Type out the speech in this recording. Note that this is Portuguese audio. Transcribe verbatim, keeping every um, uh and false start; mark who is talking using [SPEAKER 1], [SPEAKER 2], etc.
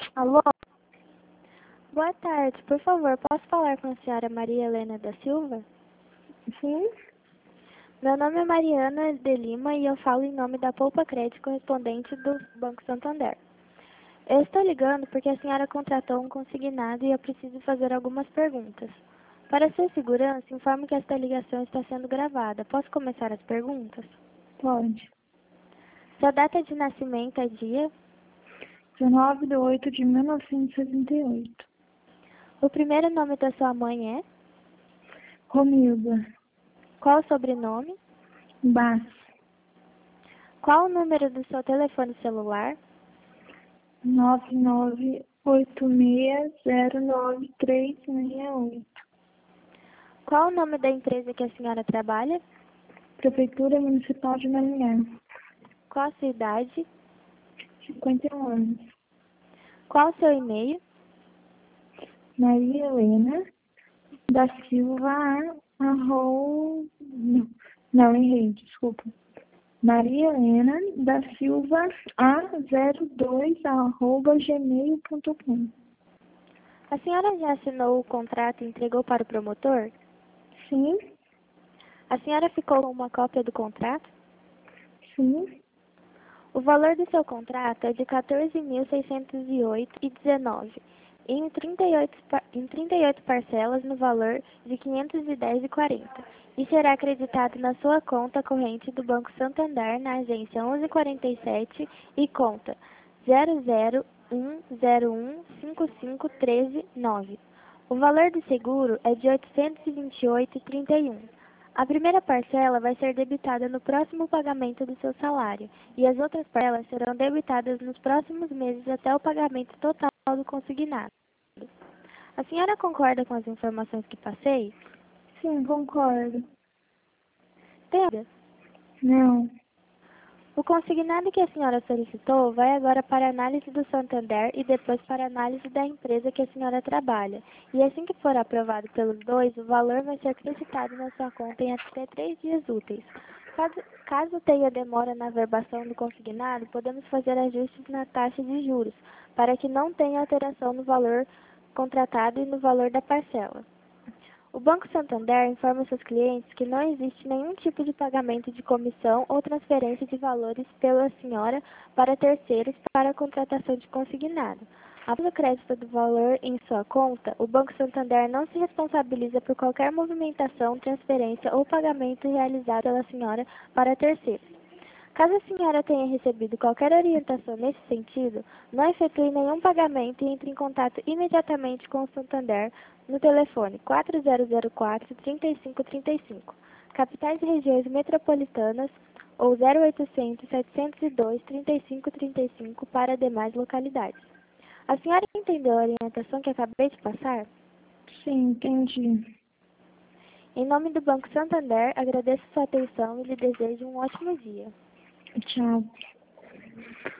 [SPEAKER 1] Alô?
[SPEAKER 2] Boa tarde, por favor, posso falar com a senhora Maria Helena da Silva?
[SPEAKER 1] Sim?
[SPEAKER 2] Meu nome é Mariana de Lima e eu falo em nome da Poupa Crédito correspondente do Banco Santander. Eu estou ligando porque a senhora contratou um consignado e eu preciso fazer algumas perguntas. Para sua segurança, informo que esta ligação está sendo gravada. Posso começar as perguntas?
[SPEAKER 1] Pode.
[SPEAKER 2] Sua data de nascimento é dia?
[SPEAKER 1] dezenove de oito de mil novecentos e sessenta e oito.
[SPEAKER 2] O primeiro nome da sua mãe é?
[SPEAKER 1] Romilda.
[SPEAKER 2] Qual o sobrenome?
[SPEAKER 1] Bass.
[SPEAKER 2] Qual o número do seu telefone celular?
[SPEAKER 1] nove nove oito seis zero nove três seis oito.
[SPEAKER 2] Qual o nome da empresa que a senhora trabalha?
[SPEAKER 1] Prefeitura Municipal de Maringá.
[SPEAKER 2] Qual a sua idade?
[SPEAKER 1] cinquenta e um anos.
[SPEAKER 2] Qual o seu e-mail?
[SPEAKER 1] Maria Helena da Silva arro... Não, não, errei, desculpa. Maria Helena da Silva A zero dois arroba gmail ponto com.
[SPEAKER 2] A senhora já assinou o contrato e entregou para o promotor?
[SPEAKER 1] Sim,
[SPEAKER 2] A senhora ficou com uma cópia do contrato?
[SPEAKER 1] sim,
[SPEAKER 2] O valor do seu contrato é de quatorze mil seiscentos e oito reais e dezenove em trinta e oito, pa- em trinta e oito parcelas no valor de quinhentos e dez reais e quarenta centavos e será acreditado na sua conta corrente do Banco Santander na agência onze quarenta e sete e conta zero zero um zero um cinco cinco um três nove. O valor do seguro é de oitocentos e vinte e oito reais e trinta e um centavos. A primeira parcela vai ser debitada no próximo pagamento do seu salário e as outras parcelas serão debitadas nos próximos meses até o pagamento total do consignado. A senhora concorda com as informações que passei?
[SPEAKER 1] sim, concordo.
[SPEAKER 2] Tem dúvida?
[SPEAKER 1] Não,
[SPEAKER 2] O consignado que a senhora solicitou vai agora para análise do Santander e depois para análise da empresa que a senhora trabalha. E assim que for aprovado pelos dois, o valor vai ser acreditado na sua conta em até três dias úteis. Caso, caso tenha demora na averbação do consignado, podemos fazer ajustes na taxa de juros, para que não tenha alteração no valor contratado e no valor da parcela. O Banco Santander informa seus clientes que não existe nenhum tipo de pagamento de comissão ou transferência de valores pela senhora para terceiros para a contratação de consignado. Após o crédito do valor em sua conta, o Banco Santander não se responsabiliza por qualquer movimentação, transferência ou pagamento realizado pela senhora para terceiros. Caso a senhora tenha recebido qualquer orientação nesse sentido, não efetue nenhum pagamento e entre em contato imediatamente com o Santander no telefone quatro zero zero quatro, três cinco três cinco, capitais e regiões metropolitanas ou zero oitocentos, setecentos e dois, trinta e cinco trinta e cinco para demais localidades. A senhora entendeu a orientação que acabei de passar?
[SPEAKER 1] sim, entendi.
[SPEAKER 2] Em nome do Banco Santander, agradeço sua atenção e lhe desejo um ótimo dia.
[SPEAKER 1] Tchau.